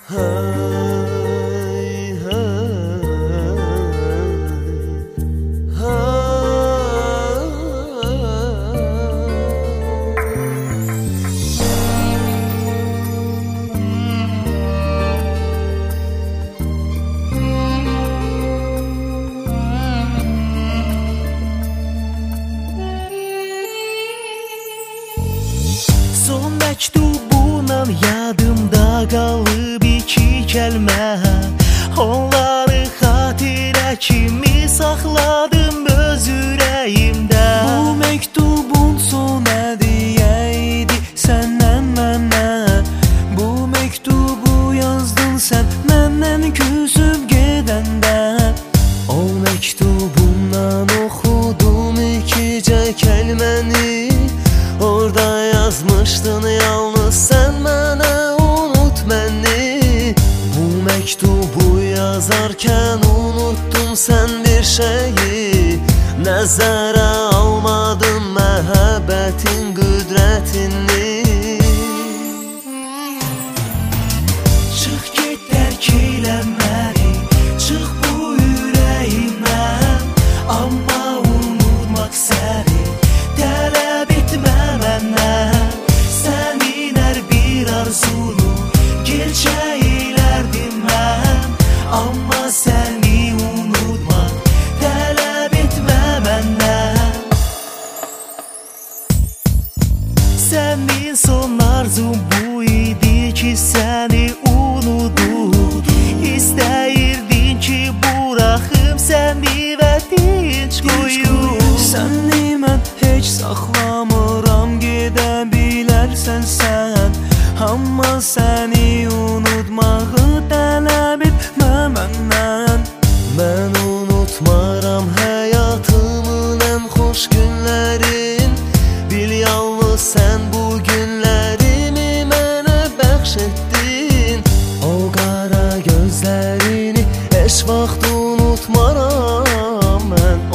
Hay, son məktubunan yadımda qalıb iki kəlmə. Onları xatirə kimi saxladım öz ürəyimdə. Bu məktubun son hədiyyə idi səndən mənə. Bu məktubu yazdın sən məndən küsüb gedəndə. O məktubundan oxudum ikicə kəlməni. Orada yazmışdın yalnız sən mənə, unut məni. Bu məktubu yazarkən unuttun sən bir şeyi. Nəzərə almadın məhəbbətin qüdrətini. Çıx get tərk elə məni, çıx bu ürəyimdən. Amma unutmaq səni tələb etmə məndən. Sənin hər bir arzunu gerçə ilərdim mən. Amma səni unutmaq tələb etmə məndən. Sənin son arzun bu idi ki səni unudum. İstəyirdin ki buraxım səni və dinc qoyum. Səni mən heç saxlamıram, gedə bilərsən sən. Amma səni unutmağı tələb etmə məndən. Mən unutmaram həyatımın ən xoş günlərin. Bil yalnız sən bu günlərimi mənə bəxş etdin. O qara gözlərini heç vaxt unutmaram mən.